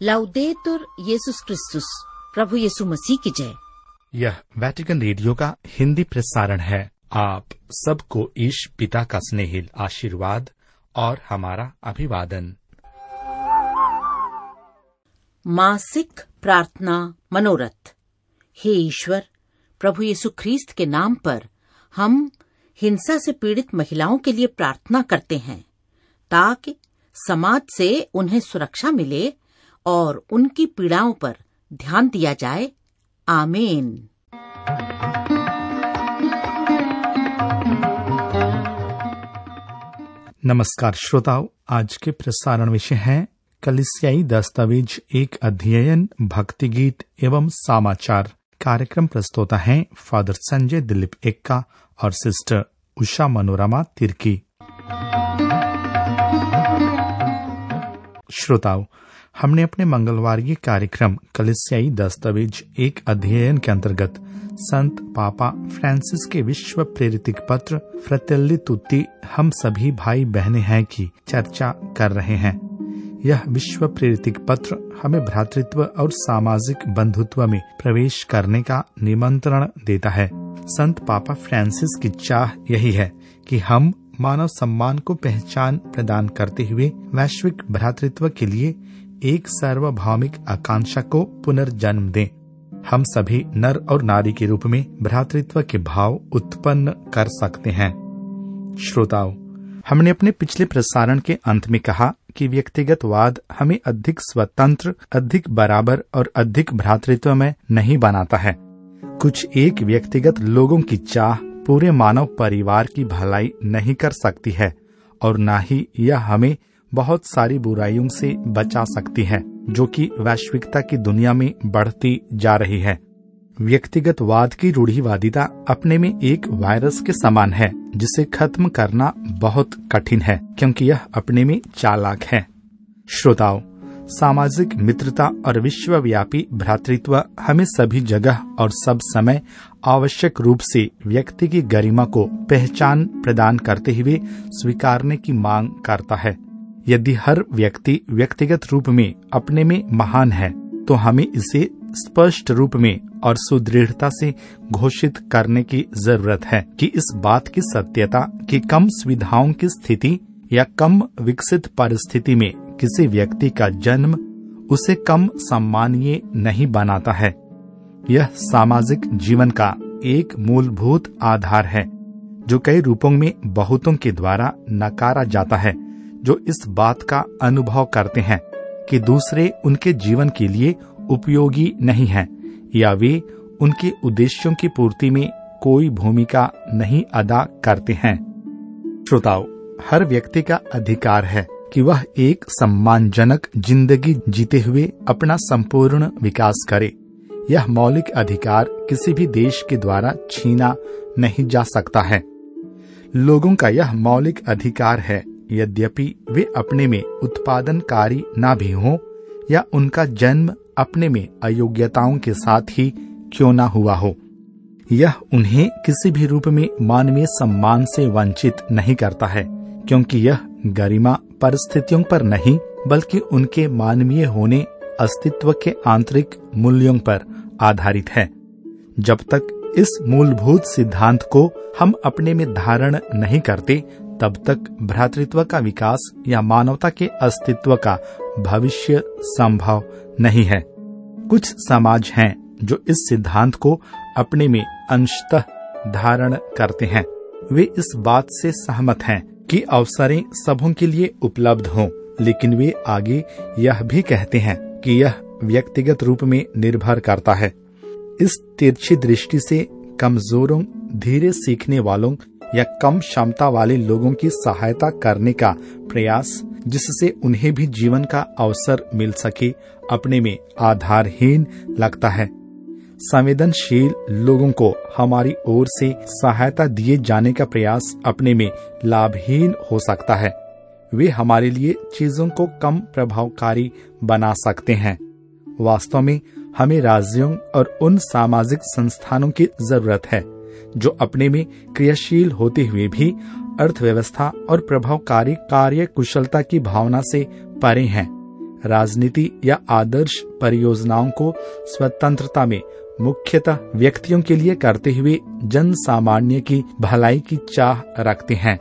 लाउदेतुर येसुस क्रिस्तुस, प्रभु यीशु मसीह की जय। यह वेटिकन रेडियो का हिंदी प्रसारण है। आप सबको ईश पिता का स्नेहिल आशीर्वाद और हमारा अभिवादन। मासिक प्रार्थना मनोरथ। हे ईश्वर, प्रभु यीशु ख्रीस्त के नाम पर हम हिंसा से पीड़ित महिलाओं के लिए प्रार्थना करते हैं ताकि समाज से उन्हें सुरक्षा मिले और उनकी पीड़ाओं पर ध्यान दिया जाए। आमीन। नमस्कार श्रोताओ, आज के प्रसारण विषय है कलीसियाई दस्तावेज, एक अध्ययन, भक्ति गीत एवं समाचार। कार्यक्रम प्रस्तोता है फादर संजय दिलीप एक्का और सिस्टर उषा मनोरमा तिर्की। श्रोताओ, हमने अपने मंगलवार कार्यक्रम कलीसियाई दस्तावेज एक अध्ययन के अंतर्गत संत पापा फ्रांसिस के विश्व प्रेरित पत्र फ्रेटेली तुत्ती, हम सभी भाई बहनें हैं की चर्चा कर रहे हैं। यह विश्व प्रेरित पत्र हमें भ्रातृत्व और सामाजिक बंधुत्व में प्रवेश करने का निमंत्रण देता है। संत पापा फ्रांसिस की चाह यही है कि हम मानव सम्मान को पहचान प्रदान करते हुए वैश्विक भ्रातृत्व के लिए एक सार्वभौमिक आकांक्षा को पुनर्जन्म दें। हम सभी नर और नारी के रूप में भ्रातृत्व के भाव उत्पन्न कर सकते हैं। श्रोताओं, हमने अपने पिछले प्रसारण के अंत में कहा कि व्यक्तिगतवाद हमें अधिक स्वतंत्र, अधिक बराबर और अधिक भ्रातृत्व में नहीं बनाता है। कुछ एक व्यक्तिगत लोगों की चाह पूरे मानव परिवार की भलाई नहीं कर सकती है और न ही यह हमें बहुत सारी बुराइयों से बचा सकती है जो कि वैश्विकता की दुनिया में बढ़ती जा रही है। व्यक्तिगतवाद की रूढ़िवादिता अपने में एक वायरस के समान है जिसे खत्म करना बहुत कठिन है क्योंकि यह अपने में चालाक है। श्रोताओं, सामाजिक मित्रता और विश्वव्यापी भ्रातृत्व हमें सभी जगह और सब समय आवश्यक रूप से व्यक्ति की गरिमा को पहचान प्रदान करते हुए स्वीकारने की मांग करता है। यदि हर व्यक्ति व्यक्तिगत रूप में अपने में महान है तो हमें इसे स्पष्ट रूप में और सुदृढ़ता से घोषित करने की जरूरत है कि इस बात की सत्यता कि कम सुविधाओं की स्थिति या कम विकसित परिस्थिति में किसी व्यक्ति का जन्म उसे कम सम्मानीय नहीं बनाता है। यह सामाजिक जीवन का एक मूलभूत आधार है जो कई रूपों में बहुतों के द्वारा नकारा जाता है, जो इस बात का अनुभव करते हैं कि दूसरे उनके जीवन के लिए उपयोगी नहीं हैं या वे उनके उद्देश्यों की पूर्ति में कोई भूमिका नहीं अदा करते हैं। श्रोताओ, हर व्यक्ति का अधिकार है कि वह एक सम्मानजनक जिंदगी जीते हुए अपना संपूर्ण विकास करे। यह मौलिक अधिकार किसी भी देश के द्वारा छीना नहीं जा सकता है। लोगों का यह मौलिक अधिकार है, यद्यपि वे अपने में उत्पादनकारी न भी हों या उनका जन्म अपने में अयोग्यताओं के साथ ही क्यों न हुआ हो। यह उन्हें किसी भी रूप में मानवीय सम्मान से वंचित नहीं करता है क्योंकि यह गरिमा परिस्थितियों पर नहीं बल्कि उनके मानवीय होने, अस्तित्व के आंतरिक मूल्यों पर आधारित है। जब तक इस मूलभूत सिद्धांत को हम अपने में धारण नहीं करते तब तक भ्रातृत्व का विकास या मानवता के अस्तित्व का भविष्य संभव नहीं है। कुछ समाज हैं जो इस सिद्धांत को अपने में अंशतः धारण करते हैं। वे इस बात से सहमत हैं कि अवसरें सबों के लिए उपलब्ध हों, लेकिन वे आगे यह भी कहते हैं कि यह व्यक्तिगत रूप में निर्भर करता है। इस तिरछी दृष्टि से कमजोरों, धीरे सीखने वालों या कम क्षमता वाले लोगों की सहायता करने का प्रयास, जिससे उन्हें भी जीवन का अवसर मिल सके, अपने में आधारहीन लगता है। संवेदनशील लोगों को हमारी ओर से सहायता दिए जाने का प्रयास अपने में लाभहीन हो सकता है। वे हमारे लिए चीजों को कम प्रभावकारी बना सकते हैं। वास्तव में हमें राज्यों और उन सामाजिक संस्थानों की जरूरत है जो अपने में क्रियाशील होते हुए भी अर्थव्यवस्था और प्रभावकारी कार्य कुशलता की भावना से परे हैं। राजनीति या आदर्श परियोजनाओं को स्वतंत्रता में मुख्यतः व्यक्तियों के लिए करते हुए जन सामान्य की भलाई की चाह रखते हैं।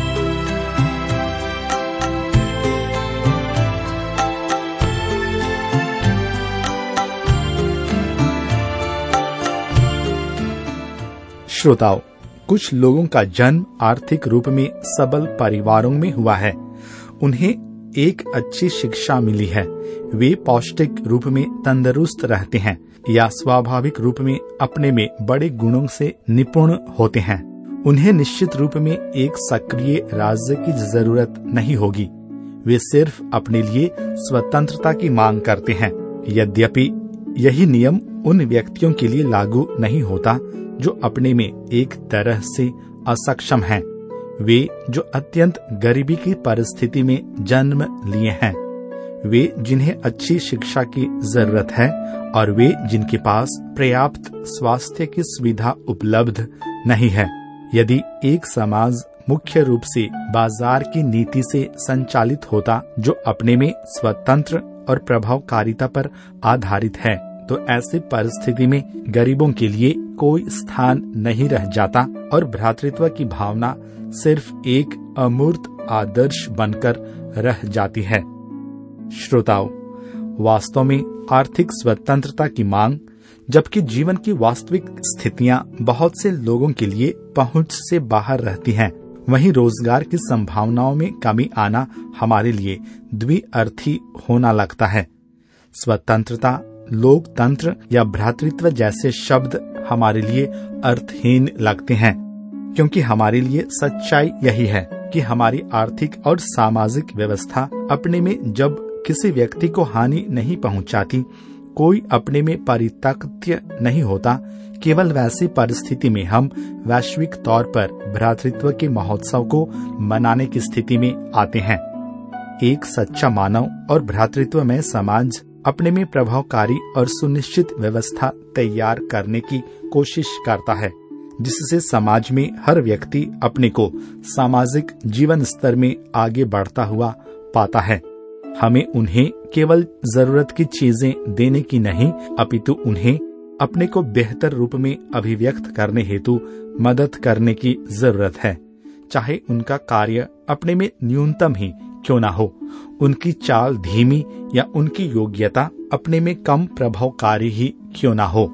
श्रोताओ, कुछ लोगों का जन्म आर्थिक रूप में सबल परिवारों में हुआ है। उन्हें एक अच्छी शिक्षा मिली है, वे पौष्टिक रूप में तंदुरुस्त रहते हैं या स्वाभाविक रूप में अपने में बड़े गुणों से निपुण होते हैं। उन्हें निश्चित रूप में एक सक्रिय राज्य की जरूरत नहीं होगी। वे सिर्फ अपने लिए स्वतंत्रता की मांग करते हैं। यद्यपि यही नियम उन व्यक्तियों के लिए लागू नहीं होता जो अपने में एक तरह से असक्षम हैं। वे जो अत्यंत गरीबी की परिस्थिति में जन्म लिए हैं, वे जिन्हें अच्छी शिक्षा की जरूरत है और वे जिनके पास पर्याप्त स्वास्थ्य की सुविधा उपलब्ध नहीं है। यदि एक समाज मुख्य रूप से बाजार की नीति से संचालित होता जो अपने में स्वतंत्र और प्रभावकारिता पर आधारित है, तो ऐसी परिस्थिति में गरीबों के लिए कोई स्थान नहीं रह जाता और भ्रातृत्व की भावना सिर्फ एक अमूर्त आदर्श बनकर रह जाती है। श्रोताओ, वास्तव में आर्थिक स्वतंत्रता की मांग, जबकि जीवन की वास्तविक स्थितियां बहुत से लोगों के लिए पहुंच से बाहर रहती हैं, वहीं रोजगार की संभावनाओं में कमी आना हमारे लिए द्विअर्थी होना लगता है। स्वतंत्रता, लोकतंत्र या भ्रातृत्व जैसे शब्द हमारे लिए अर्थहीन लगते हैं, क्योंकि हमारे लिए सच्चाई यही है कि हमारी आर्थिक और सामाजिक व्यवस्था अपने में जब किसी व्यक्ति को हानि नहीं पहुंचाती, कोई अपने में परित्यक्त नहीं होता, केवल वैसी परिस्थिति में हम वैश्विक तौर पर भ्रातृत्व के महोत्सव को मनाने की स्थिति में आते हैं। एक सच्चा मानव और भ्रातृत्वमय समाज अपने में प्रभावकारी और सुनिश्चित व्यवस्था तैयार करने की कोशिश करता है, जिससे समाज में हर व्यक्ति अपने को सामाजिक जीवन स्तर में आगे बढ़ता हुआ पाता है। हमें उन्हें केवल जरूरत की चीजें देने की नहीं, अपितु उन्हें अपने को बेहतर रूप में अभिव्यक्त करने हेतु मदद करने की जरूरत है, चाहे उनका कार्य अपने में न्यूनतम ही क्यों न हो, उनकी चाल धीमी या उनकी योग्यता अपने में कम प्रभावकारी ही क्यों न हो।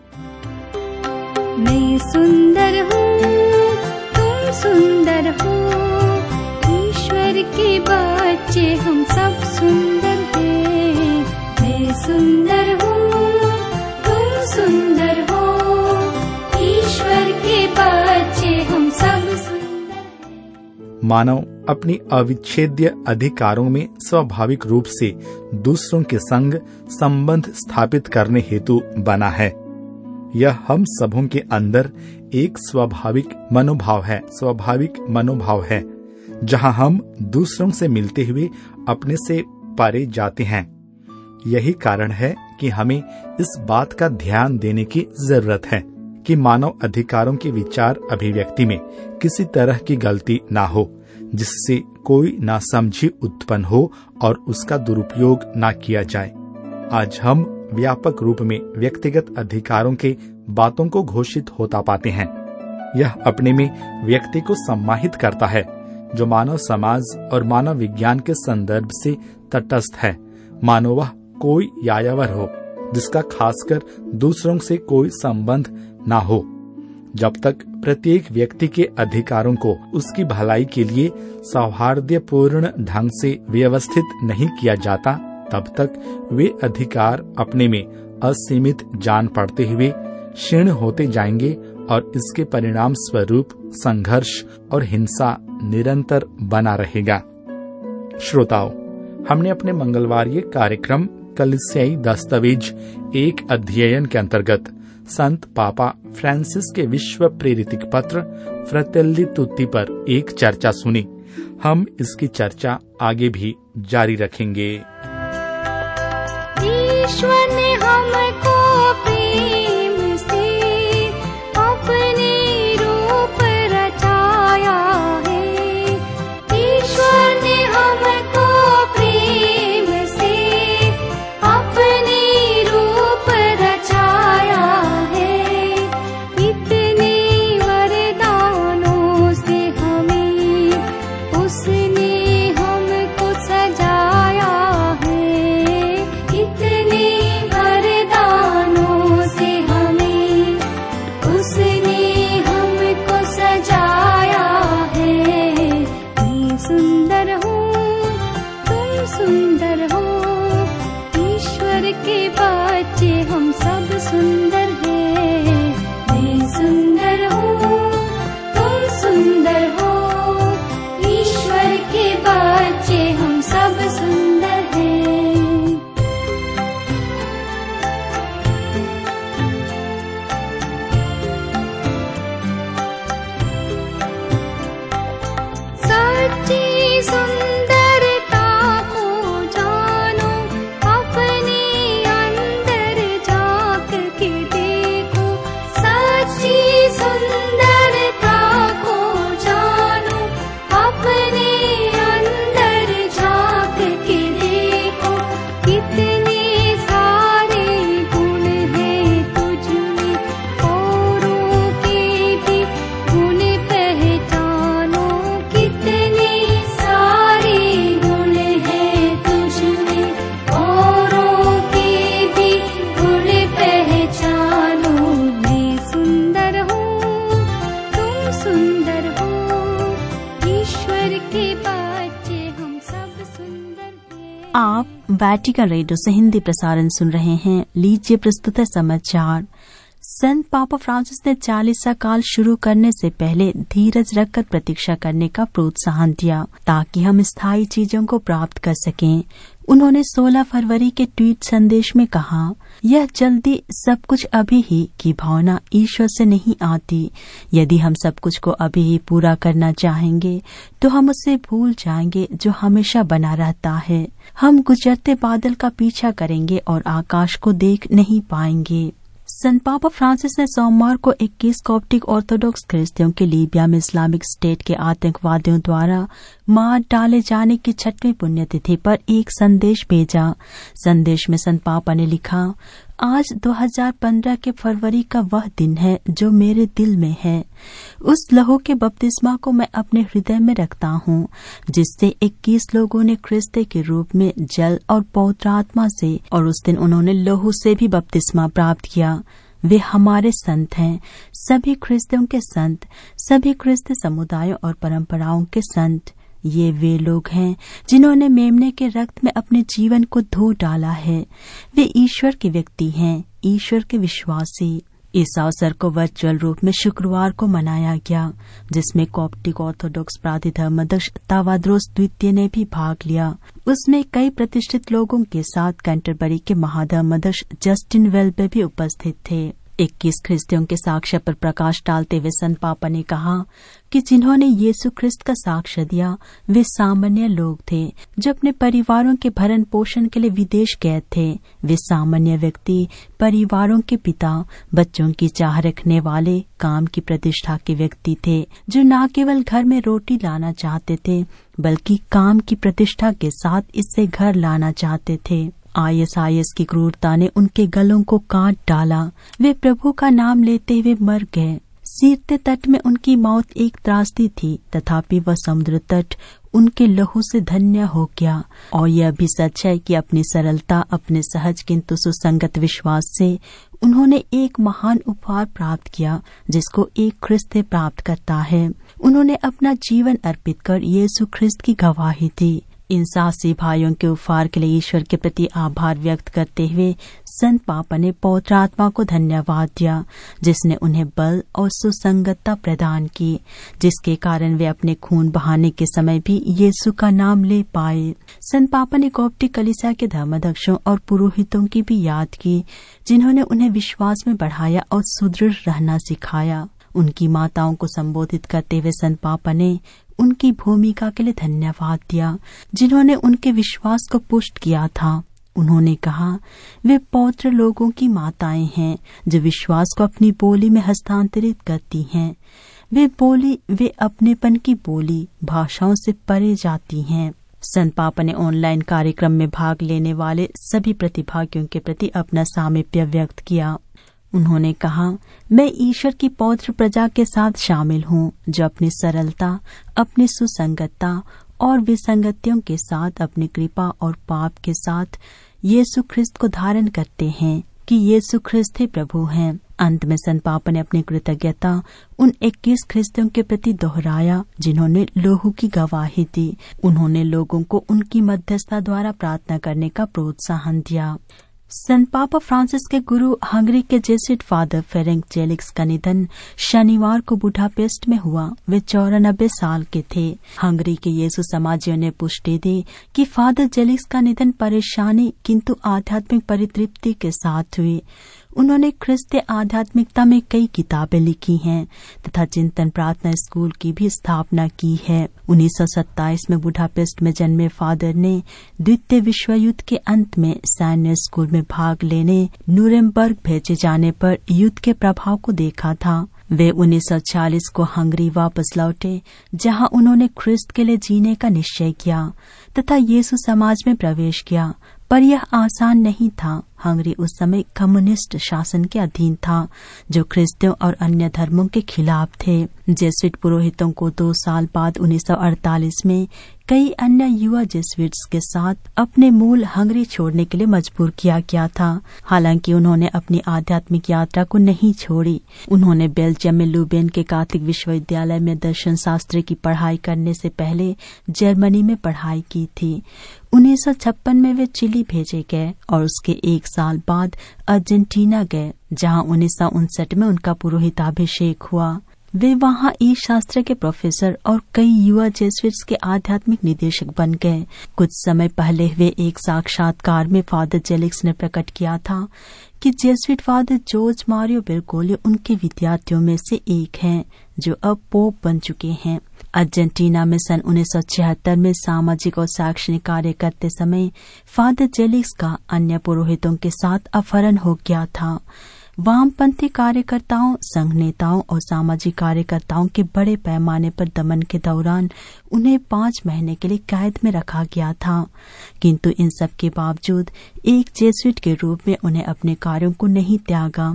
मैं सुंदर हूँ, तुम सुंदर हो, ईश्वर के बच्चे हम सब सुंदर हैं। मैं सुंदर हूँ, तुम सुंदर हो, ईश्वर के बच्चे हम सब सुंदर हैं। मानव अपनी अविच्छेद्य अधिकारों में स्वाभाविक रूप से दूसरों के संग संबंध स्थापित करने हेतु बना है। यह हम सबों के अंदर एक स्वाभाविक मनोभाव है, जहां हम दूसरों से मिलते हुए अपने से परे जाते हैं। यही कारण है कि हमें इस बात का ध्यान देने की जरूरत है कि मानव अधिकारों के विचार अभिव्यक्ति में किसी तरह की गलती ना हो, जिससे कोई नासमझी उत्पन्न हो और उसका दुरुपयोग ना किया जाए। आज हम व्यापक रूप में व्यक्तिगत अधिकारों के बातों को घोषित होता पाते हैं। यह अपने में व्यक्ति को सम्मानित करता है, जो मानव समाज और मानव विज्ञान के संदर्भ से तटस्थ है, मानो वह कोई यायावर हो जिसका खासकर दूसरों से कोई संबंध ना हो। जब तक प्रत्येक व्यक्ति के अधिकारों को उसकी भलाई के लिए सौहार्दपूर्ण ढंग से व्यवस्थित नहीं किया जाता, तब तक वे अधिकार अपने में असीमित जान पड़ते हुए क्षीण होते जाएंगे और इसके परिणाम स्वरूप संघर्ष और हिंसा निरंतर बना रहेगा। श्रोताओ, हमने अपने मंगलवारीय कार्यक्रम कलीसियाई दस्तावेज एक अध्ययन के अंतर्गत संत पापा फ्रांसिस के विश्व प्रेरित पत्र फ्रatelli tutti पर एक चर्चा सुनी। हम इसकी चर्चा आगे भी जारी रखेंगे। ईश्वर ने हमको प्रेम से अपने रूप रचाया है। ईश्वर ने हमको प्रेम से सुंदरता को जानो, अपने अंदर झांक के देखो, कितने सारे गुण हैं तुझ में, औरों के भी गुण पहचानो, कितने सारे गुण हैं तुझ में, औरों के भी गुण पहचानो। मैं सुंदर हूँ, तुम सुंदर हो, ईश्वर के बच्चे हम सब सुंदर हैं। आप वैटिकन रेडियो से हिंदी प्रसारण सुन रहे हैं। लीजिए प्रस्तुत है समाचार। संत पापा फ्रांसिस ने 40वां काल शुरू करने से पहले धीरज रखकर प्रतीक्षा करने का प्रोत्साहन दिया ताकि हम स्थायी चीजों को प्राप्त कर सकें। उन्होंने 16 फरवरी के ट्वीट संदेश में कहा, यह जल्दी सब कुछ अभी ही की भावना ईश्वर से नहीं आती। यदि हम सब कुछ को अभी ही पूरा करना चाहेंगे तो हम उसे भूल जाएंगे जो हमेशा बना रहता है। हम गुजरते बादल का पीछा करेंगे और आकाश को देख नहीं पाएंगे। संत पापा फ्रांसिस ने सोमवार को 21 कॉप्टिक ऑर्थोडॉक्स ख्रिस्तियों के लीबिया में इस्लामिक स्टेट के आतंकवादियों द्वारा मार डाले जाने की 6वीं पुण्यतिथि पर एक संदेश भेजा। संदेश में संत पापा ने लिखा, आज 2015 के फरवरी का वह दिन है जो मेरे दिल में है। उस लहू के बपतिस्मा को मैं अपने हृदय में रखता हूँ जिससे 21 लोगों ने ख्रिस्त के रूप में जल और पवित्र आत्मा से, और उस दिन उन्होंने लहू से भी बपतिस्मा प्राप्त किया। वे हमारे संत हैं, सभी ख्रिस्तियों के संत, सभी ख्रिस्त समुदायों और परंपराओं के संत। ये वे लोग हैं जिन्होंने मेमने के रक्त में अपने जीवन को धो डाला है। वे ईश्वर के व्यक्ति हैं, ईश्वर के विश्वासी। इस अवसर को वर्चुअल रूप में शुक्रवार को मनाया गया, जिसमें कॉप्टिक ऑर्थोडॉक्स प्राधिधर्मदक्ष तावाद्रोस द्वितीय ने भी भाग लिया। उसमें कई प्रतिष्ठित लोगों के साथ कैंटरबरी के महाधर्मदक्ष जस्टिन वेल्बे भी उपस्थित थे। 21 ख्रिस्तियों के साक्ष्य पर प्रकाश डालते हुए संत पापा ने कहा कि जिन्होंने यीशु ख्रिस्त का साक्ष्य दिया वे सामान्य लोग थे जो अपने परिवारों के भरण पोषण के लिए विदेश गए थे। वे सामान्य व्यक्ति, परिवारों के पिता, बच्चों की चाह रखने वाले, काम की प्रतिष्ठा के व्यक्ति थे जो न केवल घर में रोटी लाना चाहते थे बल्कि काम की प्रतिष्ठा के साथ इससे घर लाना चाहते थे। ISIS की क्रूरता ने उनके गलों को काट डाला। वे प्रभु का नाम लेते हुए मर गए। सीरते तट में उनकी मौत एक त्रासदी थी, तथापि वह समुद्र तट उनके लहू से धन्य हो गया। और यह भी सच है कि अपनी सरलता, अपने सहज किंतु सुसंगत विश्वास से उन्होंने एक महान उपहार प्राप्त किया जिसको एक ख्रिस्त प्राप्त करता है। उन्होंने अपना जीवन अर्पित कर यीशु ख्रिस्त की गवाही दी। इन साहसी भाइयों के उपहार के लिए ईश्वर के प्रति आभार व्यक्त करते हुए संत पापा ने पवित्र आत्मा को धन्यवाद दिया जिसने उन्हें बल और सुसंगतता प्रदान की, जिसके कारण वे अपने खून बहाने के समय भी यीशु का नाम ले पाए। संत पापा ने कॉप्टिक कलीसिया के धर्माध्यक्षों और पुरोहितों की भी याद की जिन्होंने उन्हें विश्वास में बढ़ाया और सुदृढ़ रहना सिखाया। उनकी माताओं को संबोधित करते हुए संत पापा ने उनकी भूमिका के लिए धन्यवाद दिया जिन्होंने उनके विश्वास को पुष्ट किया था। उन्होंने कहा, वे पौत्र लोगों की माताएं हैं जो विश्वास को अपनी बोली में हस्तांतरित करती हैं। वे अपनेपन की बोली भाषाओं से परे जाती हैं। संत पापा ने ऑनलाइन कार्यक्रम में भाग लेने वाले सभी प्रतिभागियों के प्रति अपना सामीप्य व्यक्त किया। उन्होंने कहा, मैं ईश्वर की पौत्र प्रजा के साथ शामिल हूँ जो अपनी सरलता, अपनी सुसंगतता और विसंगतियों के साथ, अपनी कृपा और पाप के साथ यीशु ख्रिस्त को धारण करते हैं कि यीशु ख्रिस्त ही प्रभु हैं। अंत में संत पापा ने अपनी कृतज्ञता उन 21 ख्रिस्तियों के प्रति दोहराया जिन्होंने लहू की गवाही दी। उन्होंने लोगों को उनकी मध्यस्थता द्वारा प्रार्थना करने का प्रोत्साहन दिया। संत पापा फ्रांसिस के गुरु हंगरी के जेसुइट फादर फेरेंक जेलिक्स का निधन शनिवार को बुडापेस्ट में हुआ। वे 94 साल के थे। हंगरी के यीशु समाजियों ने पुष्टि दी कि फादर जेलिक्स का निधन परेशानी किंतु आध्यात्मिक परितृप्ति के साथ हुई। उन्होंने ख्रिस्तीय आध्यात्मिकता में कई किताबें लिखी हैं तथा चिंतन प्रार्थना स्कूल की भी स्थापना की है। 1927 में बुडापेस्ट में जन्मे फादर ने द्वितीय विश्व युद्ध के अंत में सैन्य स्कूल में भाग लेने न्यूरेमबर्ग भेजे जाने पर युद्ध के प्रभाव को देखा था। वे 1940 को हंगरी वापस लौटे, जहां उन्होंने ख्रिस्त के लिए जीने का निश्चय किया तथा यीशु समाज में प्रवेश किया। पर यह आसान नहीं था। हंगरी उस समय कम्युनिस्ट शासन के अधीन था, जो ख्रिस्तियों और अन्य धर्मों के खिलाफ थे। जेसुइट पुरोहितों को 2 साल बाद 1948 में कई अन्य युवा जेसुइट्स के साथ अपने मूल हंगरी छोड़ने के लिए मजबूर किया गया था। हालांकि उन्होंने अपनी आध्यात्मिक यात्रा को नहीं छोड़ी। उन्होंने बेल्जियम में लुबेन के कैथोलिक विश्वविद्यालय में दर्शन शास्त्र की पढ़ाई करने से पहले जर्मनी में पढ़ाई की थी। 1956 में वे चिली भेजे गए और उसके 1 साल बाद अर्जेंटीना गए, जहां 1959 में उनका पुरोहिताभिषेक हुआ। वे वहां ईश शास्त्र के प्रोफेसर और कई युवा जेसुइट्स के आध्यात्मिक निदेशक बन गए। कुछ समय पहले वे एक साक्षात्कार में फादर जेलिक्स ने प्रकट किया था कि Jesuit father George Mario Bergoglio उनके विद्यार्थियों में से एक हैं, जो अब पोप बन चुके हैं। अर्जेंटीना में सन 1976 में सामाजिक और शैक्षणिक कार्य करते समय फादर जेलिक्स का अन्य पुरोहितों के साथ अपहरण हो गया था। वामपंथी कार्यकर्ताओं, संघ नेताओं और सामाजिक कार्यकर्ताओं के बड़े पैमाने पर दमन के दौरान उन्हें 5 महीने के लिए कैद में रखा गया था। किंतु इन सब के बावजूद एक जेसुइट के रूप में उन्हें अपने कार्यों को नहीं त्यागा।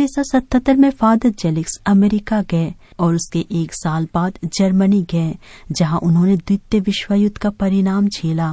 1977 में फादर जेलिक्स अमेरिका गए और उसके 1 साल बाद जर्मनी गए, जहां उन्होंने द्वितीय विश्व युद्ध का परिणाम झेला।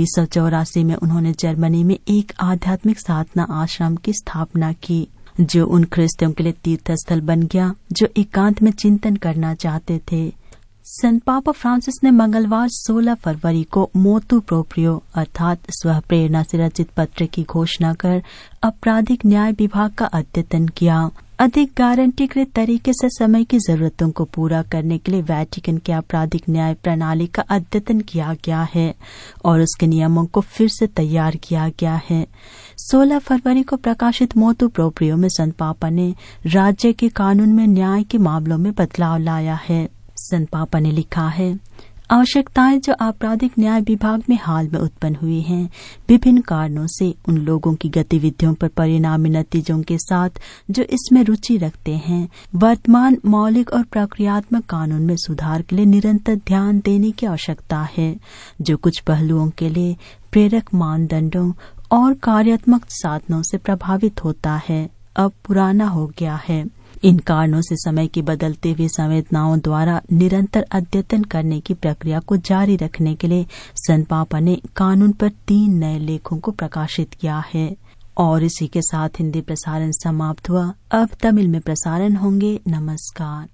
1984 में उन्होंने जर्मनी में एक आध्यात्मिक साधना आश्रम की स्थापना की, जो उन ख्रिस्तियों के लिए तीर्थ स्थल बन गया जो एकांत में चिंतन करना चाहते थे। संत पापा फ्रांसिस ने मंगलवार 16 फरवरी को मोतु प्रोप्रियो अर्थात स्व प्रेरणा से रचित पत्र की घोषणा कर आपराधिक न्याय विभाग का अद्यतन किया। अधिक गारंटीकृत तरीके से समय की जरूरतों को पूरा करने के लिए वेटिकन के आपराधिक न्याय प्रणाली का अद्यतन किया गया है और उसके नियमों को फिर से तैयार किया गया है। 16 फरवरी को प्रकाशित मोतु प्रोप्रियो में संत पापा ने राज्य के कानून में न्याय के मामलों में बदलाव लाया है। संत पापा ने लिखा है, आवश्यकताएं जो आपराधिक न्याय विभाग में हाल में उत्पन्न हुई हैं, विभिन्न कारणों से उन लोगों की गतिविधियों पर परिणामी नतीजों के साथ जो इसमें रुचि रखते हैं, वर्तमान मौलिक और प्रक्रियात्मक कानून में सुधार के लिए निरंतर ध्यान देने की आवश्यकता है, जो कुछ पहलुओं के लिए प्रेरक मानदंडों और कार्यात्मक साधनों से प्रभावित होता है, अब पुराना हो गया है। इन कारणों से समय की बदलते हुए संवेदनाओं द्वारा निरंतर अद्यतन करने की प्रक्रिया को जारी रखने के लिए संत पापा ने कानून पर 3 नए लेखों को प्रकाशित किया है। और इसी के साथ हिंदी प्रसारण समाप्त हुआ। अब तमिल में प्रसारण होंगे। नमस्कार।